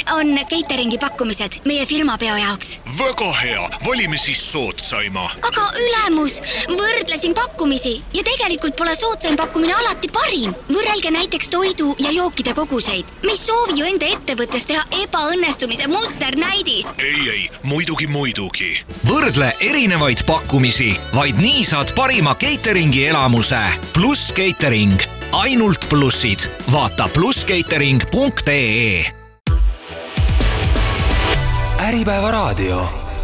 on cateringi pakkumised meie firmapeo jaoks. Väga hea, valime siis soodsaima. Aga ülemus, võrdlesin pakkumisi ja tegelikult pole soodsaim pakkumine alati parim. Võrrelge näiteks toidu ja jookide koguseid. Me ei soovi ju enda ettevõttes teha ebaõnnestumise musternäidist. Ei, muidugi. Võrdle erinevaid pakkumisi, vaid nii saad parima cateringi elamuse. Pluss Catering. Ainult plussid. Vaata plusscatering.ee. Äripäeva raadio.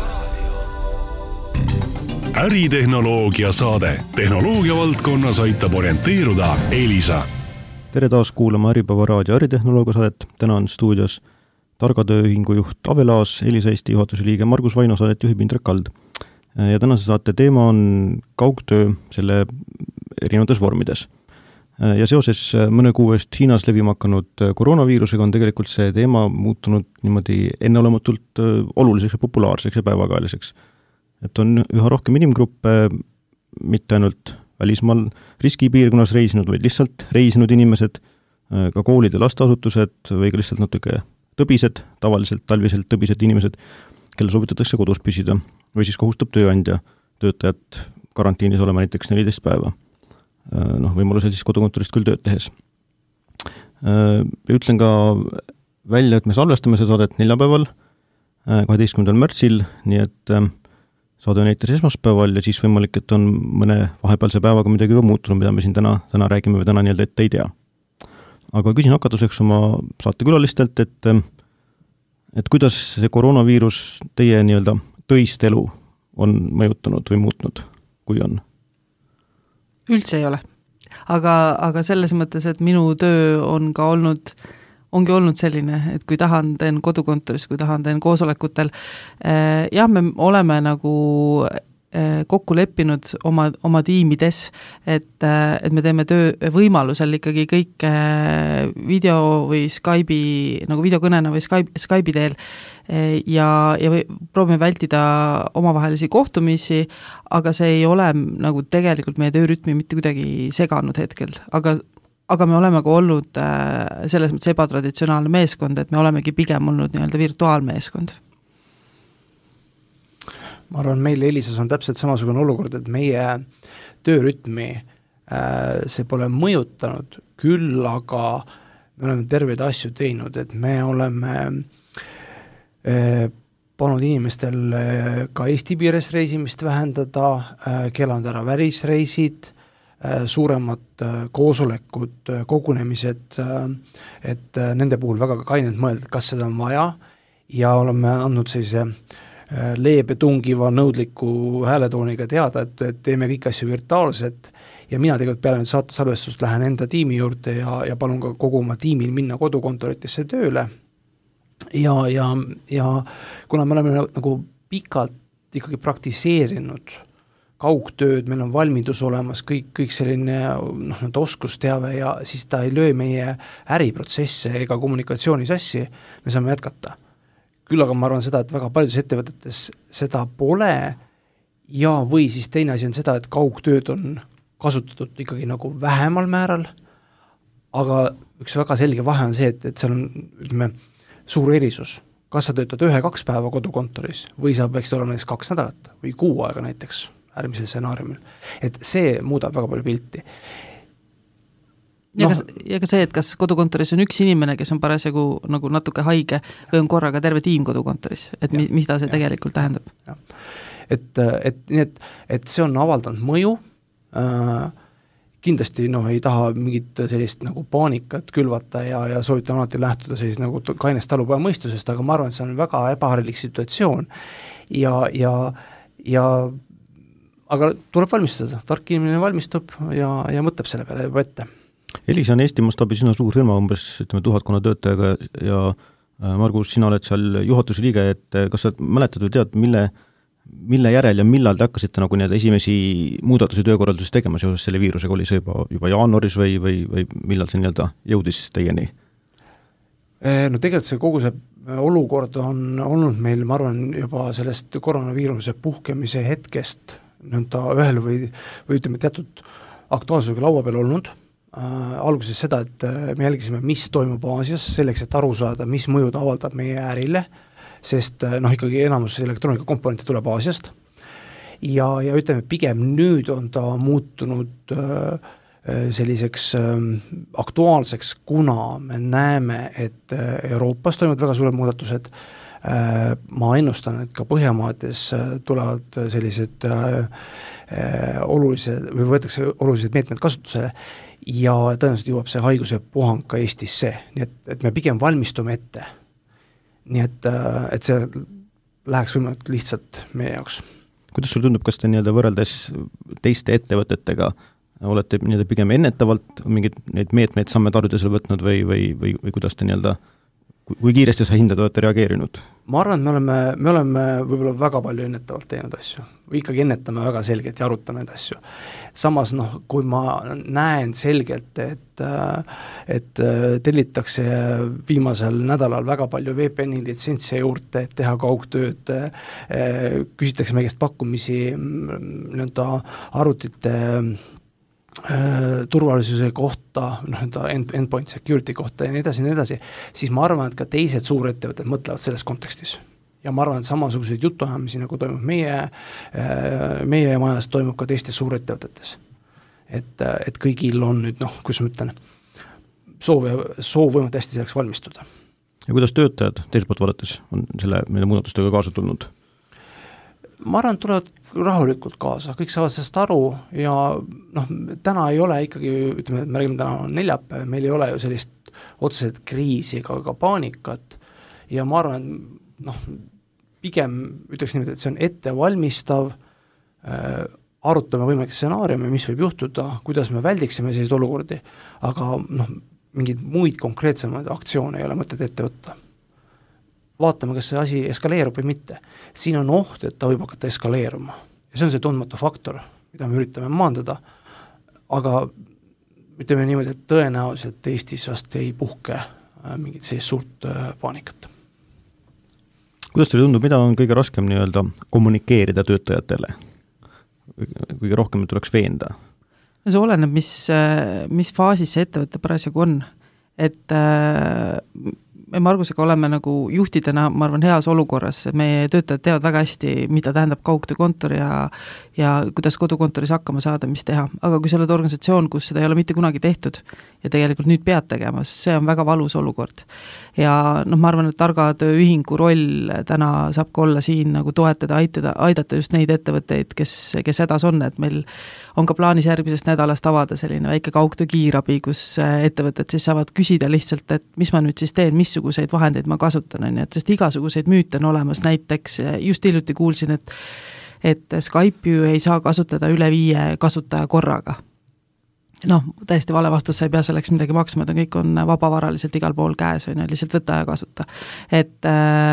Äritehnoloogia saade. Tehnoloogia valdkonnas aitab orienteeruda Elisa. Tere taas kuulama Äripäeva raadio äritehnoloogia saadet. Täna on stuudios Targa tööühingu juht Avelaas, Elisa Eesti juhatuse liige Margus Vaino, saadet juhib Indrek Kald. Ja tänase saate teema on kaugtöö selle erinevates vormides. Ja seoses mõne kuu eest Hiinas levima hakanud koroonaviirusega on tegelikult see teema muutunud niimoodi enneolematult oluliseks ja populaarseks ja päevakajaliseks. Et on üha rohkem inimgruppe, mitte ainult välismaal riskipiirkonnas reisinud, vaid lihtsalt reisinud inimesed, ka koolid ja lasteasutused või ka lihtsalt natuke tõbised, tavaliselt talviselt tõbised inimesed, kelle soovitatakse kodus püsida või siis kohustab tööandja töötajat karantiinis olema näiteks 14 päeva. Võimalusel siis kodukontorist küll tööd tehes. Ütlen ka välja, et me salvestame seda saadet neljapäeval, 12. märtsil, nii et saade on näiteks esmaspäeval ja siis võimalik, et on mõne vahepealse päevaga midagi juba muutunud, mida me siin täna räägime või täna nii-öelda ette ei tea. Aga küsin hakatuseks oma saatekülalistelt, et kuidas see koroonaviirus teie nii-öelda töist elu on mõjutanud või muutnud, kui on? Üldse ei ole. Aga selles mõttes, et minu töö ongi olnud selline, et kui tahan, teen kodukontoris, kui tahan, teen koosolekutel. Jah, me oleme nagu kokku leppinud oma tiimides, et me teeme töö võimalusel ikkagi kõik video või Skype'i, nagu videokõnena või Skype'i teel ja proovime vältida omavahelisi kohtumisi, aga see ei ole nagu tegelikult meie töörütmi mitte kuidagi seganud hetkel, aga me oleme ka olnud selles mõttes ebatraditsionaalne meeskond, et me olemegi pigem olnud nii-öelda virtuaalmeeskond. Ma arvan, meil Elisas on täpselt samasugune olukord, et meie töörütmi see pole mõjutanud, küll aga me oleme terveid asju teinud, et me oleme pannud inimestel ka Eesti piires reisimist vähendada, keelanud ära välisreisid, suuremad koosolekud, kogunemised, et nende puhul väga kainelt mõelda, kas seda on vaja ja oleme andnud sellise leebe tungiva nõudliku hääletooniga teada, et teeme kõik asju virtuaalselt ja mina tegelikult peale nüüd saate salvestust lähen enda tiimi juurde ja palun ka kogu oma tiimil minna kodukontoritesse tööle ja kuna me oleme nagu pikalt ikkagi praktiseerinud kaugtööd, meil on valmidus olemas, kõik selline oskusteave ja siis ta ei löö meie äriprotsesse ega kommunikatsiooni sassi, me saame jätkata. Küll aga ma arvan seda, et väga paljudes ettevõtetes seda pole ja või siis teine asi on seda, et kaugtööd on kasutatud ikkagi nagu vähemal määral, aga üks väga selge vahe on see, et seal on suur erisus. Kas sa töötad 1-2 päeva kodukontoris või sa peaksid olema näiteks 2 nädalat või 6 aega näiteks äärmisel stsenaariumil. Et see muudab väga palju pilti. Ja ka see, et kas kodukontoris on üks inimene, kes on parasjagu nagu natuke haige või on korraga terve tiim kodukontoris, et mida see tegelikult tähendab? Ja. Et see on avaldanud mõju, kindlasti ei taha mingit sellist nagu paanikat külvata ja soovitan alati lähtuda sellist nagu kainest talupoja mõistusest, aga ma arvan, et see on väga ebaharilik situatsioon aga tuleb valmistada, tark inimene valmistub ja mõtleb selle peale juba ette. Elisa on Eesti mastaabis üsna suur firma, umbes 1000 töötajaga ja Margus, sina oled seal juhatuse liige, et kas sa mäletad või tead, mille järel ja millal te hakkasite nagu need esimesi muudatusi töökorralduses tegema seoses selle viirusega, oli see juba jaanuaris või millal see nii-öelda jõudis teieni? No tegelikult see kogu see olukord on olnud meil, ma arvan, juba sellest koroonaviiruse puhkemise hetkest ühel või ütleme teatud aktuaalsusega laua peal olnud, alguses seda, et me jälgisime, mis toimub Aasias, selleks, et aru saada, mis mõjud avaldab meie ärile, sest ikkagi enamus elektroonika komponente tuleb Aasiast ja ütleme, pigem nüüd on ta muutunud selliseks aktuaalseks, kuna me näeme, et Euroopas toimuvad väga suured muudatused. Ma ennustan, et ka Põhjamaades tulevad sellised olulised või võetakse olulised meetmed kasutusele ja tõenäoliselt jõuab see haiguse puhang ka Eestisse, nii et me pigem valmistume ette. Nii et see läheks võimalikult lihtsalt meie jaoks. Kuidas sul tundub, kas te nii-öelda võrreldes teiste ettevõtetega olete nii-öelda pigem ennetavalt mingid neid meetmeid samme tarvidusel võtnud või kuidas te nii-öelda, kui kiiresti sa hindad olete reageerinud? Ma arvan, et me oleme võib-olla väga palju ennetavalt teinud asju. Või ikkagi ennetame väga selgelt ja arutame neid asju. Samas, kui ma näen selgelt, et tellitakse viimasel nädalal väga palju VPN-i litsentse juurde, et teha kaugtööd, küsitakse meie käest pakkumisi arvutite turvalisuse kohta, endpoint security kohta ja nii edasi, siis ma arvan, et ka teised suurettevõtted mõtlevad selles kontekstis. Ja ma arvan, et samasuguseid jutuajamisi, nagu toimub meie majas, toimub ka teistes suurettevõtetes. Et kõigil on nüüd, kus ma ütlen, soov võimalt hästi selleks valmistuda. Ja kuidas töötajad teiselt poolt vaadates on selle muudatustega kaasa tulnud? Ma arvan, tulevad rahulikult kaasa, kõik saavad sellest aru ja täna ei ole ikkagi, ütleme, et me räägime, täna on neljapäev, meil ei ole ju sellist otseselt kriisi ega ka paanikat ja ma arvan, pigem ütleks niimoodi, et see on ettevalmistav, arutame võimalikke stsenaariume, mis võib juhtuda, kuidas me väldiksime selliseid olukordi, aga mingeid muid konkreetsemaid aktsioone ei ole mõtet ette võtta. Vaatame, kas see asi eskaleerub või mitte. Siin on oht, et ta võib hakata eskaleeruma. Ja see on see tundmatu faktor, mida me üritame maandada, aga ütleme niimoodi, et tõenäoliselt Eestis vast ei puhke mingit sellist suurt paanikat. Kuidas teile tundub, mida on kõige raskem nii-öelda kommunikeerida töötajatele? Kõige rohkem tuleks veenda? See oleneb, mis faasis see ettevõtte parasjagu on. Et me Margusega oleme nagu juhtidena, ma arvan, heas olukorras, meie töötajad teavad väga hästi, mida tähendab kaugtöökontor ja kuidas kodukontoris hakkama saada, mis teha. Aga kui sa oled organisatsioon, kus seda ei ole mitte kunagi tehtud ja tegelikult nüüd pead tegema, see on väga valus olukord. Ja ma arvan, et targa tööühingu roll täna saab ka olla siin nagu toetada, aidata just neid ettevõtteid, kes hädas on, et meil on ka plaanis järgmisest nädalast avada selline väike kaugtöö kiirabi, kus ettevõtted siis saavad küsida lihtsalt, et mis ma nüüd siis teen, missuguseid vahendeid ma kasutan, sest igasuguseid müüte on olemas, näiteks just hiljuti kuulsin, et Skype ju ei saa kasutada üle 5 kasutaja korraga. Täiesti vale vastus, sa ei pea selleks midagi maksma, et kõik on vabavaraliselt igal pool käes, lihtsalt võta ja kasuta. Et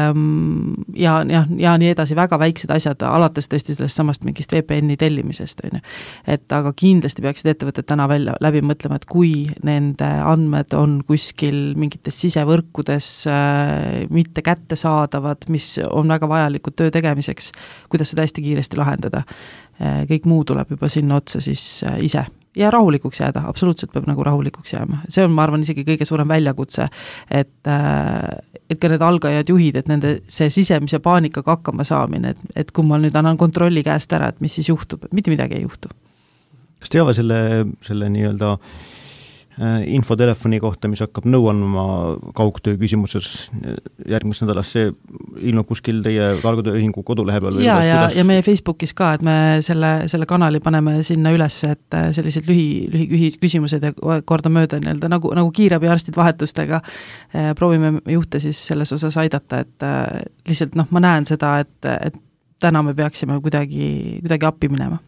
ja nii edasi, väga väiksed asjad, alates tõesti sellest samast mingist VPN-i tellimisest. Et aga kindlasti peaksid ettevõtted täna läbi mõtlema, et kui nende andmed on kuskil mingites sisevõrkudes mitte kättesaadavad, mis on väga vajalikud töö tegemiseks, kuidas seda hästi kiiresti lahendada. Kõik muu tuleb juba sinna otsa siis ise. Ja rahulikuks jääda, absoluutselt peab nagu rahulikuks jääma. See on, ma arvan, isegi kõige suurem väljakutse, et ka need algajad juhid, et nende see sisemise paanikaga hakkama saamine, et kui ma nüüd annan kontrolli käest ära, et mis siis juhtub, et mitte midagi ei juhtu. Kas teave selle nii-öelda infotelefoni kohta, mis hakkab nõu andma kaugtöö küsimuses järgmist nädalas, see ilmub kuskil teie targatööühingu kodulehe peal? Ja meie Facebookis ka, et me selle kanali paneme sinna üles, et sellised lühi küsimused ja korda mööda nagu kiirabi arstid vahetustega proovime juhte siis selles osas aidata, et lihtsalt ma näen seda, et täna me peaksime kuidagi appi minema.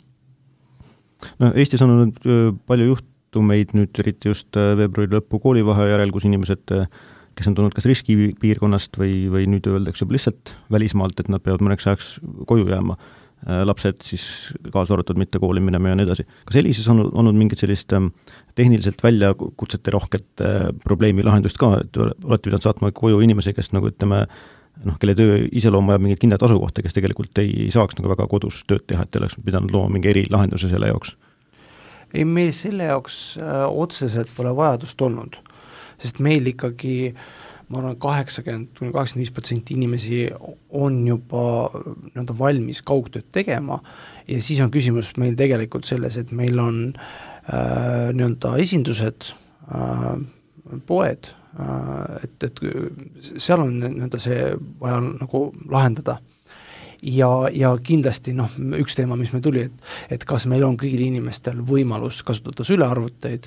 Eestis on olnud palju juhtumeid nüüd eriti just veebruari lõppu koolivahe järel, kus inimesed, kes on tulnud kas riskipiirkonnast või nüüd öeldakse lihtsalt välismaalt, et nad peavad mõneks ajaks koju jääma, lapsed siis kaasa arvatud mitte kooli minema ja nii edasi. Kas Elises on olnud mingit sellist tehniliselt väljakutsete rohket probleemi lahendust ka, et olete pidanud saatma koju inimese, kes nagu ütleme, kelle töö iseloom vajab mingit kindlat asukohta, kes tegelikult ei saaks nagu väga kodus tööd teha, et oleks pidanud looma mingi erilahenduse selle jaoks? ei, meil selle jaoks otseselt pole vajadust olnud, sest meil ikkagi, ma arvan, 80–85% inimesi on juba nii-öelda valmis kaugtööd tegema ja siis on küsimus meil tegelikult selles, et meil on nii-öelda esindused, poed, et seal on nii-öelda see vaja nagu lahendada. Ja kindlasti üks teema, mis meil tuli, et kas meil on kõigil inimestel võimalus kasutada sülearvuteid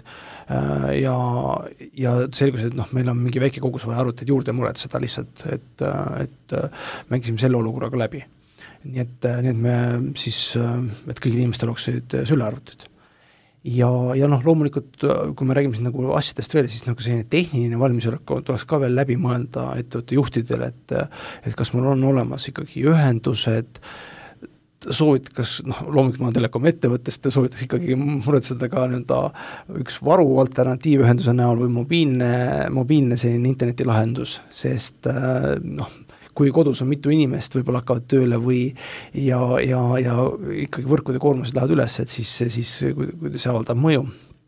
ja selgus, et meil on mingi väike kogus vaja arvuteid juurde muretseda lihtsalt, et mängisime selle olukorraga läbi. Nii et me siis, et kõigil inimestel oleksid sülearvuteid. Ja loomulikult, kui me räägime siin nagu asjadest veel, siis nagu selline tehniline valmisolek tuleks ka veel läbi mõelda ettevõtte juhtidele, et kas mul on olemas ikkagi ühendused, kas, loomulikult ma Telekom ettevõttest soovitaks ikkagi muretseda ka üks varu alternatiivühenduse näol või mobiilne selline internetilahendus, sest kui kodus on mitu inimest, võib-olla hakkavad tööle ja ikkagi võrkude koormused lähevad üles, et siis kui see avaldab mõju.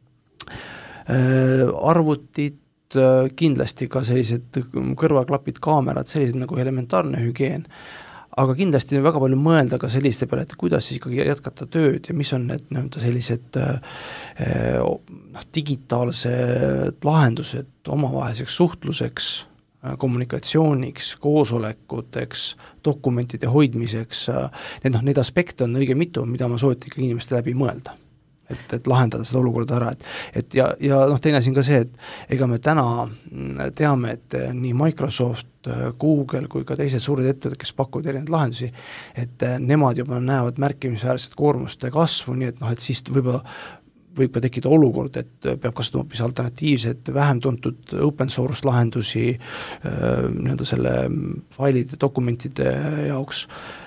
Arvutid, kindlasti ka sellised kõrvaklapid, kaamerad, sellised nagu elementaarne hügieen, aga kindlasti väga palju mõelda ka selliste peale, et kuidas siis ikkagi jätkata tööd ja mis on need sellised digitaalsed lahendused omavaheliseks suhtluseks, kommunikatsiooniks, koosolekuteks, dokumentide hoidmiseks, neid aspekte on õige mitu, mida ma soovitan ikka inimeste läbi mõelda, et lahendada seda olukorda ära, ja teine asi on ka see, et ega me täna teame, et nii Microsoft, Google kui ka teised suured ettevõtted, kes pakuvad erinevaid lahendusi, et nemad juba näevad märkimisväärset koormuste kasvu, nii et siis võib ka tekkida olukord, et peab kasutama hoopis alternatiivsed, vähem tuntud open source lahendusi nii-öelda selle failide, dokumentide jaoks.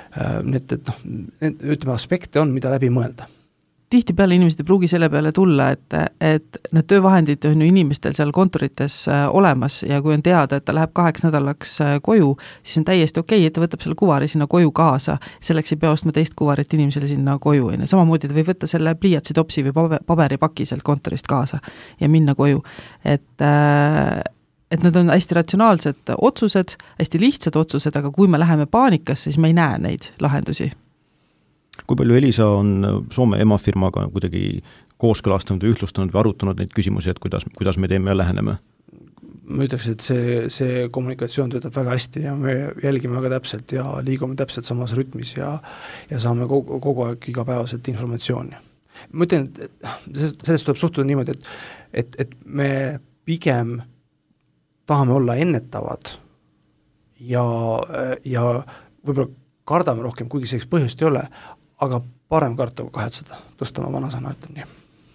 Ütleme, aspekte on, mida läbi mõelda. Tihtipeale inimesed ei pruugi selle peale tulla, et need töövahendid on ju inimestel seal kontorites olemas ja kui on teada, et ta läheb 2 nädalaks koju, siis on täiesti okei, et ta võtab selle kuvari sinna koju kaasa. Selleks ei pea ostma teist kuvarit inimesele sinna koju. Samamoodi ta võib võtta selle pliiatsidopsi või paberipaki sealt kontorist kaasa ja minna koju. Et need on hästi ratsionaalsed otsused, hästi lihtsad otsused, aga kui me läheme paanikasse, siis me ei näe neid lahendusi. Kui palju Elisa on Soome emafirmaga kuidagi kooskõlastanud või ühtlustanud või arutanud neid küsimusi, et kuidas me teeme ja läheneme? Ma ütleks, et see kommunikatsioon töötab väga hästi ja me jälgime väga täpselt ja liigume täpselt samas rütmis ja saame kogu aeg igapäevaselt informatsiooni. Ma ütlen, et sellest tuleb suhtuda niimoodi, et me pigem tahame olla ennetavad ja võib-olla kardame rohkem, kuigi selleks põhjust ei ole, aga parem karta kui kahetseda, tõstama vanasõna, ütlen nii.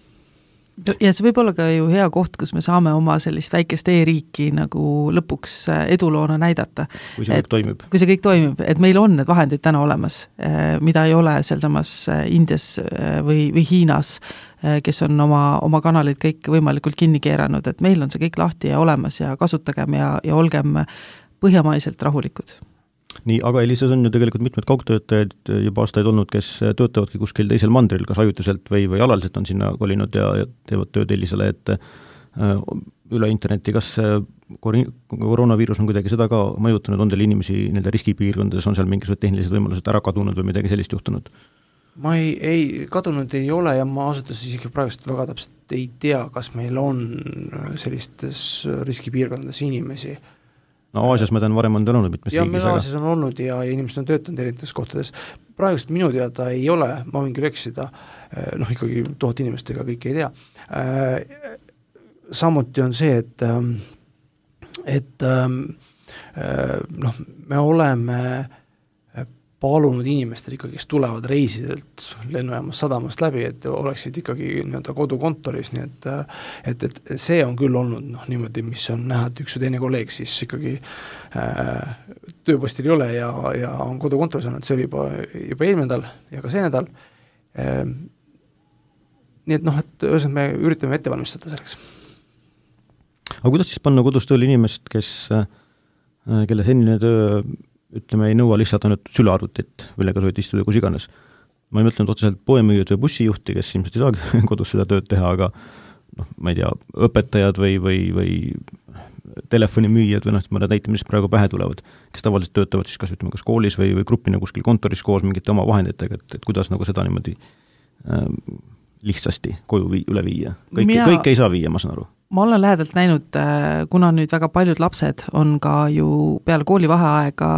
Ja see võib olla ka ju hea koht, kus me saame oma sellist väikest e-riiki nagu lõpuks eduloona näidata. Kui see kõik toimib, et meil on need vahendid täna olemas, mida ei ole sealsamas Indias või Hiinas, kes on oma kanalid kõik võimalikult kinni keeranud, et meil on see kõik lahti ja olemas ja kasutagem ja olgem põhjamaiselt rahulikud. Nii, aga Elisas on ju tegelikult mitmed kaugtöötajad juba aastaid olnud, kes töötavadki kuskil teisel mandril, kas ajutiselt või alaliselt on sinna kolinud ja teevad tööd Elisale, et üle interneti, kas koroonaviirus on kuidagi seda ka mõjutanud, on teil inimesi nende riskipiirkondades, on seal mingisugused tehnilised võimalused ära kadunud või midagi sellist juhtunud? Ma ei kadunud ei ole ja ma asutus isegi praegust väga täpselt ei tea, kas meil on sellistes riskipiirkondades inimesi. No Aasias ma tean varem on olnud mitmes riigis. Ja meil Aasias on olnud ja inimesed on töötanud erinevates kohtades. Praegust minu teada ei ole, ma võin küll eksida, ikkagi 1000 inimestega kõik ei tea. Samuti on see, et me oleme palunud inimestel ikkagi, kes tulevad reisidelt lennujaamas sadamast läbi, et oleksid ikkagi kodukontoris, nii et see on küll olnud niimoodi, mis on näha, et üks või teine kolleeg siis ikkagi tööpostil ei ole ja on kodukontoris olnud, see oli juba eelmine nädal ja ka see nädal. Nii et et me üritame ette valmistada selleks. Aga kuidas siis panna kodus tööle inimest, kelle senine töö ütleme, ei nõua lihtsalt ainult sülearvutit, millega sa võid istuda kus iganes. ma ei mõtlenud otseselt poemüüjad või bussijuhti, kes ilmselt ei saagi kodus seda tööd teha, aga ma ei tea, õpetajad või telefonimüüjad või mõned näite, mis praegu pähe tulevad, kes tavaliselt töötavad siis kas koolis või grupina kuskil kontoris koos mingite oma vahenditega, et kuidas nagu seda niimoodi lihtsasti koju üle viia. Kõik ei saa viia, ma saan aru. Ma olen lähedalt näinud, kuna nüüd väga paljud lapsed on ka ju peale koolivaheaega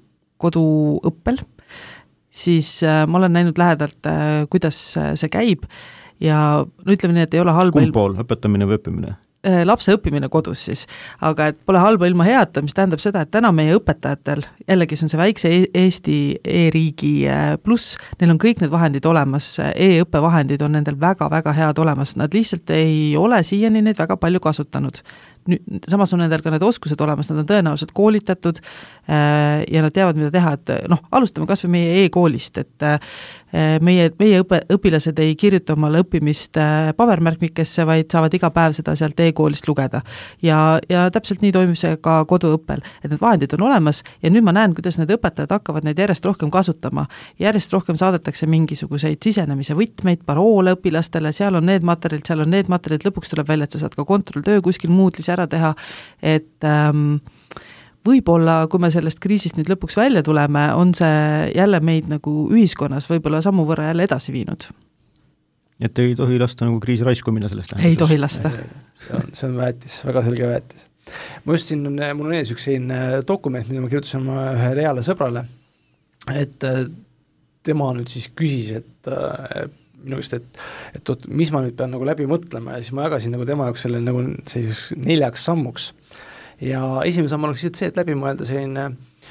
koduõppel, siis ma olen näinud lähedalt, kuidas see käib ja ütleme nii, et ei ole halba kumb pool, õpetamine või õppimine? Lapse õppimine kodus siis, aga et pole halba ilma heata, mis tähendab seda, et täna meie õpetajatel, jällegi see on see väikse Eesti e-riigi pluss, neil on kõik need vahendid olemas, e-õppevahendid on nendel väga-väga head olemas, nad lihtsalt ei ole siiani neid väga palju kasutanud. Samas on nendel ka need oskused olemas, nad on tõenäoliselt koolitatud ja nad teavad, mida teha, et alustame kas või meie e-koolist, et meie õpilased ei kirjuta omale õppimist pabermärkmikesse, vaid saavad iga päev seda sealt e-koolist lugeda. Ja täpselt nii toimib see ka koduõppel, et need vahendid on olemas ja nüüd ma näen, kuidas need õpetajad hakkavad neid järjest rohkem kasutama. Järjest rohkem saadetakse mingisuguseid sisenemise võtmeid, paroole õpilastele, seal on need materjalid, lõpuks tuleb välja, et sa saad ka kontrolltöö kuskil muudlis ära teha, et võib-olla, kui me sellest kriisist nüüd lõpuks välja tuleme, on see jälle meid nagu ühiskonnas võib-olla sammu võrra jälle edasi viinud. Et ei tohi lasta nagu kriisi raisku minna sellest? Ei tohi lasta. See on väetis, väga selge väetis. Ma just siin, mul on ees üks dokument, mida ma kirjutasin oma ühe reale sõbrale, et tema nüüd siis küsis, et minu just, et mis ma nüüd pean nagu läbi mõtlema ja siis ma jagasin nagu tema jaoks selle nagu 4 sammuks. Ja esimene samm oleks see, et läbi mõelda selline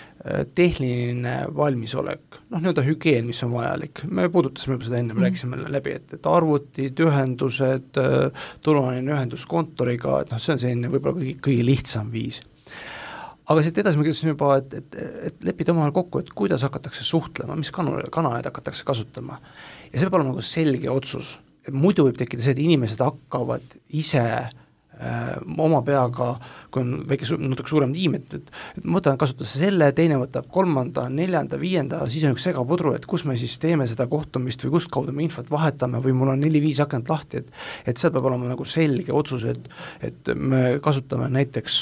tehniline valmisolek, nii-öelda hügieen, mis on vajalik. Me puudutasime seda enne, me rääkisime läbi, et arvutid, ühendused, turvaline ühendus kontoriga, et see on selline võib-olla kõige lihtsam viis. Aga siit edasi me kirjutasin juba, et leppida omavahel kokku, et kuidas hakatakse suhtlema, mis kanaleid hakatakse kasutama. Ja see peab olema nagu selge otsus, et muidu võib tekkida see, et inimesed hakkavad ise oma peaga, kui on natuke suurem tiim, et võtan kasutada selle, teine võtab 3., 4., 5., siis on üks segapudru, et kus me siis teeme seda kohtumist või kust kaudu me infot vahetame või mul on 4-5 akent lahti, et seal peab olema nagu selge otsus, et me kasutame näiteks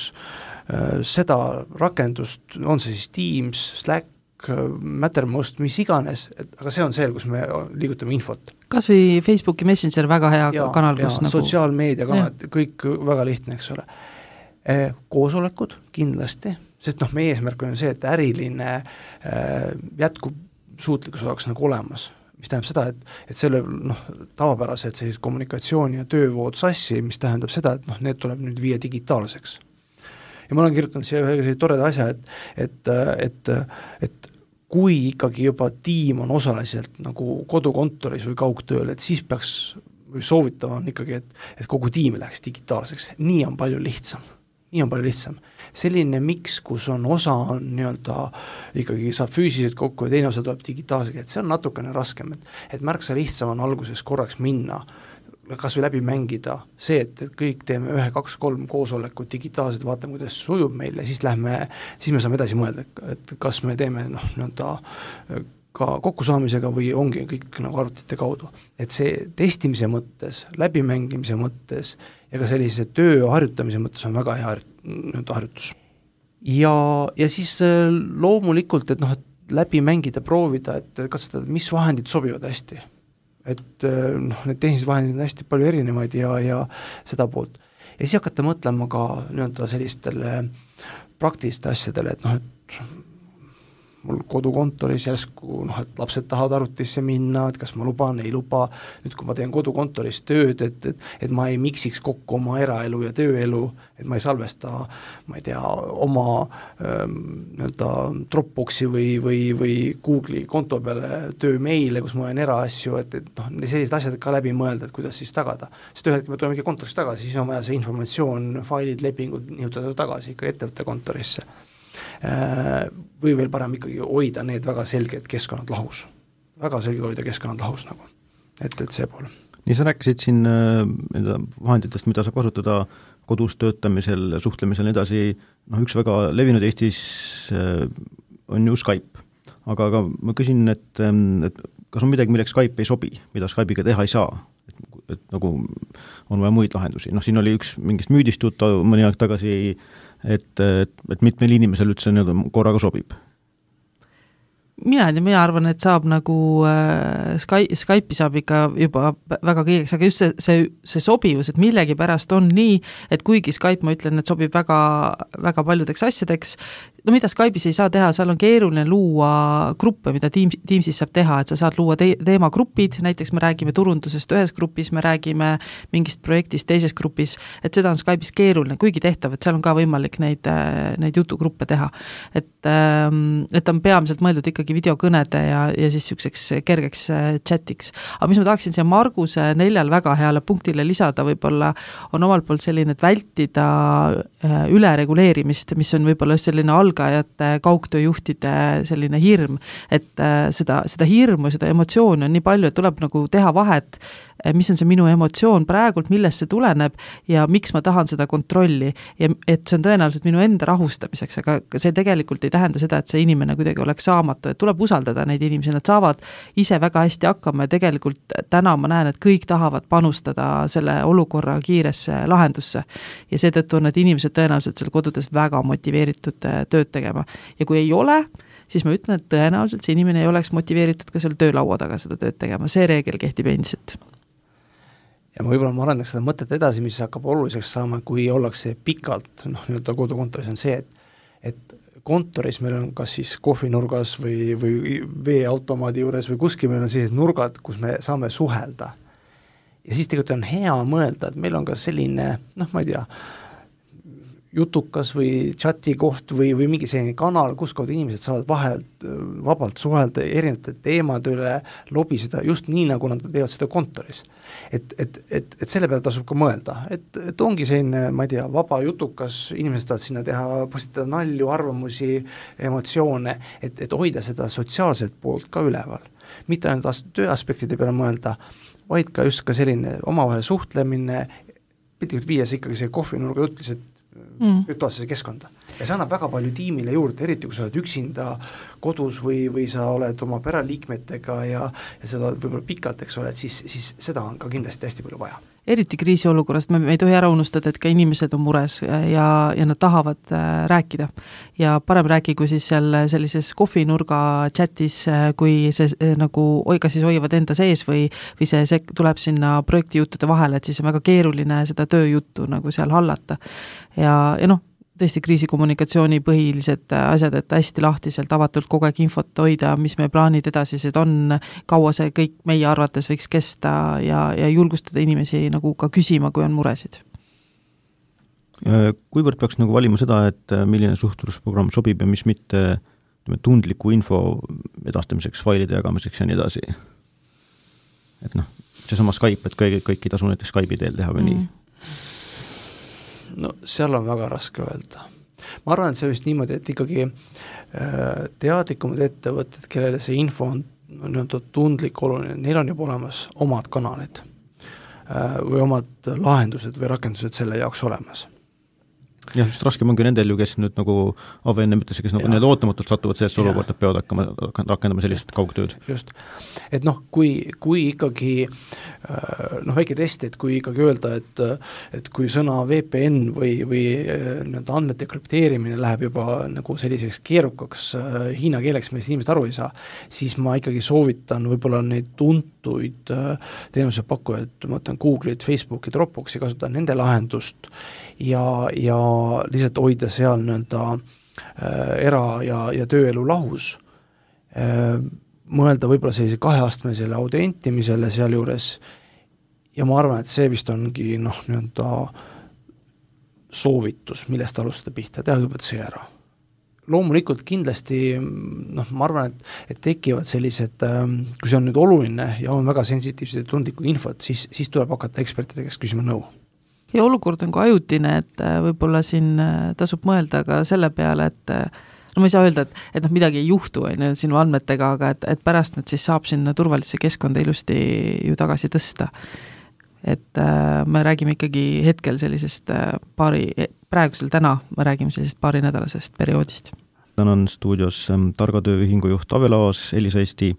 seda rakendust, on see siis Teams, Slack, Mattermost, mis iganes, aga see on see, kus me liigutame infot. Kas või Facebooki Messenger väga hea kanal, kus nagu sotsiaalmeedia kanal, kõik väga lihtne, eks ole. Koosolekud kindlasti, sest meie eesmärk on see, et äriline jätkub suutlikkus oleks nagu olemas, mis tähendab seda, et selle tavapäraselt sellised kommunikatsioon ja töövood sassi, mis tähendab seda, et need tuleb nüüd viia digitaalseks. Ja ma olen kirjutanud siia ühe toreda asja, et kui ikkagi juba tiim on osaliselt nagu kodukontoris või kaugtööl, et siis peaks või soovitav on ikkagi, et kogu tiim läheks digitaalseks. Nii on palju lihtsam. Selline miks, kus on osa on ikkagi saab füüsiliselt kokku ja teine osa tuleb digitaalsega, et see on natukene raskem, et märksa lihtsam on alguses korraks minna, kas või läbi mängida see, et kõik teeme 1, 2, 3 koosolekut digitaalselt, vaatame, kuidas sujub meil ja siis me saame edasi mõelda, et kas me teeme ka kokkusaamisega või ongi kõik nagu arvutite kaudu. Et see testimise mõttes, läbimängimise mõttes ja ka sellise töö harjutamise mõttes on väga hea harjutus. Ja siis loomulikult, et läbi mängida, proovida, et katsutada, mis vahendid sobivad hästi. Et need tehnilised vahendid on hästi palju erinevaid ja seda poolt. Ja siis hakata mõtlema ka sellistele praktiliste asjadele, et mul kodukontoris järsku, et lapsed tahavad arvutisse minna, et kas ma luban, ei luba, nüüd kui ma teen kodukontoris tööd, et ma ei miksiks kokku oma eraelu ja tööelu, et ma ei salvesta, ma ei tea, oma Dropboxi või Google'i konto peale töömeile, kus ma olen eraasju, et sellised asjad ka läbi mõelda, et kuidas siis tagada. Sest ühe hetkel me tulemegi kontorist tagasi, siis on vaja see informatsioon, failid, lepingud nihutada tagasi ikka ettevõtte kontorisse. Või veel parem ikkagi hoida need väga selged keskkonnad lahus. Väga selged hoida keskkonnad lahus nagu, et see pool. Nii sa rääkisid siin vahenditest, mida saab kasutada kodus töötamisel, suhtlemisel edasi, üks väga levinud Eestis on ju Skype, aga ma küsin, et kas on midagi, milleks Skype ei sobi, mida Skype'iga teha ei saa, et nagu on vaja muid lahendusi. Noh, siin oli üks mingist müüdist juttu mõni aeg tagasi, et mitmel inimesel üldse korraga sobib. Mina arvan, et saab nagu Skype'i saab ikka juba väga kõigeks, aga just see sobivus, et millegi pärast on nii, et kuigi Skype, ma ütlen, et sobib väga, väga paljudeks asjadeks, no mida Skype'is ei saa teha, seal on keeruline luua gruppe, mida Teamsis saab teha, et sa saad luua teemagrupid, näiteks me räägime turundusest ühes grupis, me räägime mingist projektist teises grupis, et seda on Skype'is keeruline, kuigi tehtav, et seal on ka võimalik neid jutugruppe teha. Et on peamiselt mõeldud ikkagi videokõnede ja siis selliseks kergeks chatiks. Aga mis ma tahaksin siia Marguse 4 väga heale punktile lisada, võib-olla on omalt poolt selline, et vältida ülereguleerimist, mis on võib-olla just selline algajate kaugtööjuhtide selline hirm, et seda hirmu, seda emotsiooni on nii palju, et tuleb nagu teha vahet, mis on see minu emotsioon praegult, millest see tuleneb ja miks ma tahan seda kontrolli ja et see on tõenäoliselt minu enda rahustamiseks, aga see tegelikult ei tähenda seda, et see inimene kuidagi oleks saamatu, et tuleb usaldada neid inimesi, nad saavad ise väga hästi hakkama ja tegelikult täna ma näen, et kõik tahavad panustada selle olukorra kiiresse lahendusse ja seetõttu on need inimesed tõenäoliselt seal kodudes väga motiveeritud tööd tegema ja kui ei ole, siis ma ütlen, et tõenäoliselt see inimene ei oleks motiveeritud ka seal töölaua taga seda tööd tegema, see reegel kehtib endiselt. Ja võib-olla ma arendaks seda mõtet edasi, mis hakkab oluliseks saama, kui ollakse pikalt, nii-öelda kodukontoris on see, et kontoris meil on kas siis kohvinurgas või veeautomaadi juures või kuskil meil on sellised nurgad, kus me saame suhelda. Ja siis tegelikult on hea mõelda, et meil on ka selline, ma ei tea, jutukas või chati koht või mingi selline kanal, kus kaudu inimesed saavad vabalt suhelda erinevate teemade üle, lobiseda just nii, nagu nad teevad seda kontoris. Et selle peale tasub ka mõelda, et ongi selline, ma ei tea, vaba jutukas, inimesed tahavad sinna teha, postitada nalju, arvamusi, emotsioone, et hoida seda sotsiaalset poolt ka üleval. Mitte ainult tööaspektide peale mõelda, vaid ka just ka selline omavahel suhtlemine, piltlikult viies ikkagi see kohvinurga jutt lihtsalt virtuaalsesse keskkonda. Ja see annab väga palju tiimile juurde, eriti kui sa oled üksinda kodus või sa oled oma pereliikmetega ja sa oled võib-olla pikalt, eks ole, siis seda on ka kindlasti hästi palju vaja. Eriti kriisiolukorrast me ei tohi ära unustada, et ka inimesed on mures ja nad tahavad rääkida. Ja parem rääkigu siis seal sellises kohvinurga chatis, kui see nagu kas siis hoiavad enda sees või see tuleb sinna projektijuttude vahele, et siis on väga keeruline seda tööjuttu nagu seal hallata. Ja tõesti kriisikommunikatsiooni põhilised asjad, et hästi lahtiselt avatult kogu aeg infot hoida, mis meie plaanid edasised on, kaua see kõik meie arvates võiks kesta ja julgustada inimesi nagu ka küsima, kui on muresid. Kuivõrd peaks nagu valima seda, et milline suhtlusprogramm sobib ja mis mitte tundliku info edastamiseks, failide jagamiseks ja nii edasi? Et see sama Skype, et kõik ei tasu näiteks Skype'i teel teha või nii? No seal on väga raske öelda. Ma arvan, et see on just niimoodi, et ikkagi teadlikumad ettevõtted, kellele see info on tundlik oluline, neil on juba olemas omad kanalid või omad lahendused või rakendused selle jaoks olemas. Jah, just raskem ongi nendel ju, kes nüüd nagu AVN mõttes, kes need ootamatult satuvad sellesse olukorda, et peavad hakkama rakendama sellist kaugtööd. Just. Et kui ikkagi väike test, et kui ikkagi öelda, et kui sõna VPN või andmete krüpteerimine läheb juba nagu selliseks keerukaks hiina keeleks, millest inimesed aru ei saa, siis ma ikkagi soovitan võib-olla neid tuntuid teenuse pakkujaid, ma mõtlen Google'it, Facebook'i, Dropbox'i, kasutada nende lahendust ja lihtsalt hoida seal era- ja tööelu lahus, mõelda võib-olla sellise 2-astmelisele autentimisele seal juures ja ma arvan, et see vist ongi soovitus, millest alustada pihta, teha kõigepealt see ära. Loomulikult kindlasti, ma arvan, et tekivad sellised, kui see on nüüd oluline ja on väga sensitiivsed ja tundlikku infot, siis tuleb hakata ekspertide käest küsima nõu. Ja olukord on ka ajutine, et võib-olla siin tasub mõelda ka selle peale, et ma ei saa öelda, et midagi ei juhtu sinu andmetega, aga et pärast need siis saab sinna turvalisse keskkonda ilusti ju tagasi tõsta. Et me räägime ikkagi hetkel sellisest praegusel täna me räägime sellisest 2 nädalasest perioodist. Tänan stuudios Targa tööühingu juht Avelaas, Elisa Eesti,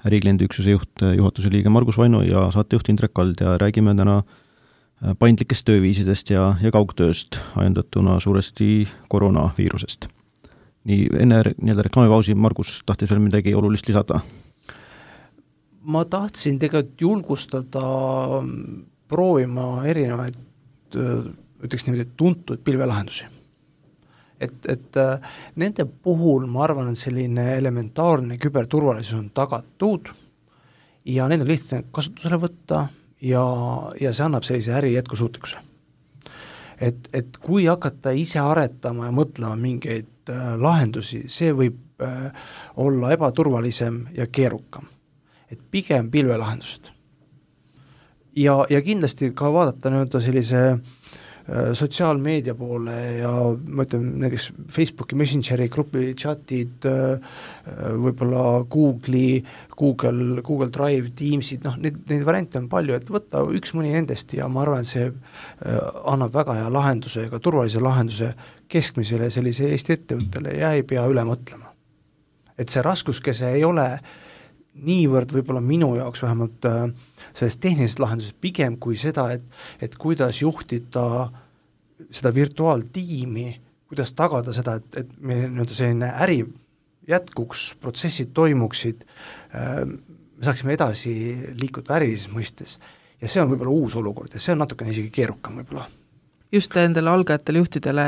ärikliendi üksuse juht, juhatuse liige Margus Vaino ja saatejuht Indrek Kald ja räägime täna paindlikest tööviisidest ja kaugtööst, ajendatuna suuresti koroonaviirusest. Nii enne reklaamipausi Margus tahtis veel midagi olulist lisada? Ma tahtsin tegelikult julgustada proovima erinevaid, ütleks niimoodi, tuntud pilvelahendusi. Et nende puhul ma arvan, et selline elementaarne küberturvalisus on tagatud ja need on lihtsalt kasutusele võtta ja see annab sellise äri jätkusuutlikkuse. Et kui hakata ise aretama ja mõtlema mingeid lahendusi, see võib olla ebaturvalisem ja keerukam. Et pigem pilvelahendused. Ja kindlasti ka vaadata nii-öelda sellise sotsiaalmeedia poole ja ma ütlen näiteks Facebooki Messengeri grupi chatid, võib-olla Google Drive, Teamsid, neid variante on palju, et võtta üks mõni nendest ja ma arvan, et see annab väga hea lahenduse ja ka turvalise lahenduse keskmisele sellise Eesti ettevõttele ja ei pea üle mõtlema. Et see raskuskese ei ole niivõrd võib-olla minu jaoks vähemalt sellest tehnilisest lahendusest pigem kui seda, et kuidas juhtida seda virtuaaltiimi, kuidas tagada seda, et meil selline äri jätkuks, protsessid toimuksid, me saaksime edasi liikuda ärilises mõistes ja see on võib-olla uus olukord ja see on natukene isegi keerukam võib-olla. Just endale algajatele juhtidele,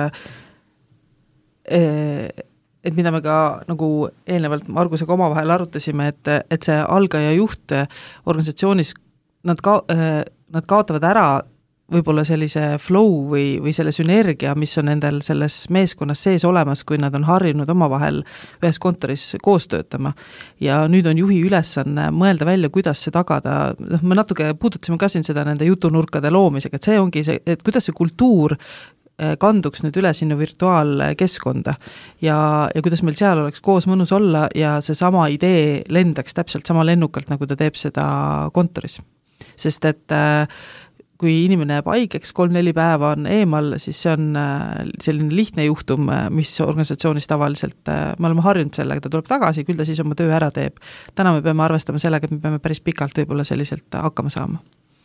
et mida me ka nagu eelnevalt Margusega omavahel arutasime, et see algaja juht organisatsioonis, nad kaotavad ära võib-olla sellise flow või selle sünergia, mis on nendel selles meeskonnas sees olemas, kui nad on harjunud omavahel ühes kontoris koos töötama. Ja nüüd on juhi ülesanne mõelda välja, kuidas see tagada. Me natuke puudutasime ka siin seda nende jutunurkade loomisega, et see ongi see, et kuidas see kultuur kanduks nüüd üle sinna virtuaalkeskkonda ja kuidas meil seal oleks koos mõnus olla ja see sama idee lendaks täpselt sama lennukalt, nagu ta teeb seda kontoris. Sest et kui inimene jääb haigeks 3-4 päeva on eemal, siis see on selline lihtne juhtum, mis organisatsioonis tavaliselt, me oleme harjunud sellega, ta tuleb tagasi, küll ta siis oma töö ära teeb. Täna me peame arvestama sellega, et me peame päris pikalt võib-olla selliselt hakkama saama.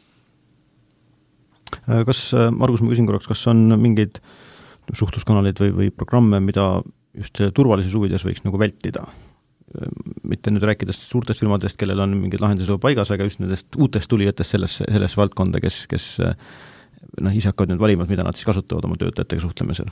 Kas, Margus, ma küsin korraks, kas on mingeid suhtluskanaleid või programme, mida just turvalises huvides võiks nagu vältida? Mitte nüüd rääkides suurtest firmadest, kellel on mingid lahendused paigas, aga just nendest uutest tulijatest selles valdkonda, kes ise hakkavad nüüd valima, mida nad siis kasutavad oma töötajatega suhtlemisel?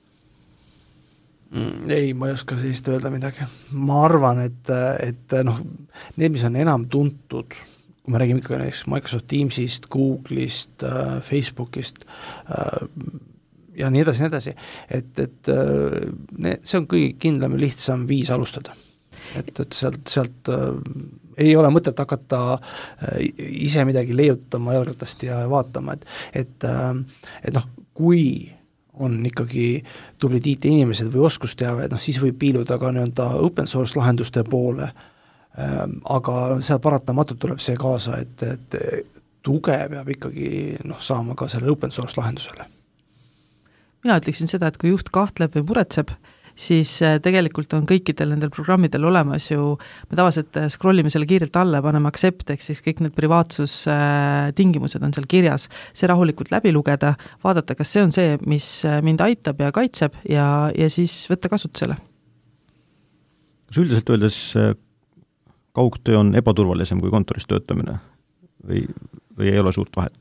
Ei, ma ei oska sellist öelda midagi. Ma arvan, et need, mis on enam tuntud, kui me räägime ikka näiteks Microsoft Teamsist, Google'ist, Facebookist ja nii edasi, et see on kõige kindlam ja lihtsam viis alustada. Et sealt ei ole mõtet hakata ise midagi leiutama jalgratast ja vaatama, et kui on ikkagi tublid IT-inimesed või oskusteave, siis võib piiluda ka nii-öelda open source lahenduste poole, aga seal paratamatult tuleb see kaasa, et tuge peab ikkagi saama ka selle open source lahendusele. Mina ütleksin seda, et kui juht kahtleb või muretseb, siis tegelikult on kõikidel nendel programmidel olemas ju, me tavaliselt scrollime selle kiirelt alla ja paneme accept, ehk siis kõik need privaatsustingimused on seal kirjas, see rahulikult läbi lugeda, vaadata, kas see on see, mis mind aitab ja kaitseb ja siis võtta kasutusele. Kas üldiselt öeldes kaugtöö on ebaturvalisem kui kontoris töötamine või ei ole suurt vahet?